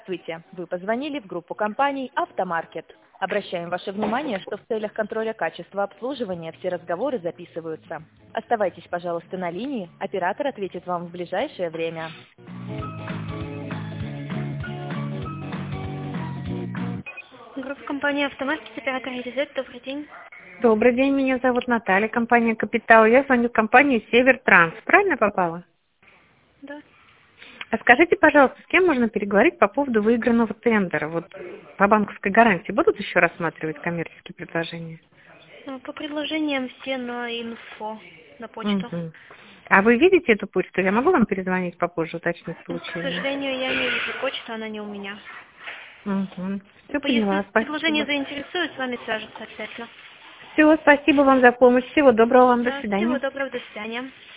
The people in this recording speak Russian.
Здравствуйте. Вы позвонили в группу компаний «Автомаркет». Обращаем ваше внимание, что в целях контроля качества обслуживания все разговоры записываются. Оставайтесь, пожалуйста, на линии. Оператор ответит вам в ближайшее время. Группа компании «Автомаркет», оператор ЕДЗ, добрый день. Добрый день, меня зовут Наталья, компания «Капитал». Я звоню в компанию «Севертранс». Правильно попала? Да. А скажите, пожалуйста, с кем можно переговорить по поводу выигранного тендера? Вот по банковской гарантии будут еще рассматривать коммерческие предложения? По предложениям все на инфо, на почту. Мгм. А вы видите эту почту? Я могу вам перезвонить попозже, уточнить К получение? сожалению, я не вижу почту, она не у меня. Все поняла, Если предложение спасибо. заинтересует, с вами свяжутся обязательно. Все, спасибо вам за помощь. Всего доброго вам, до Да, всего свидания. доброго, до свидания.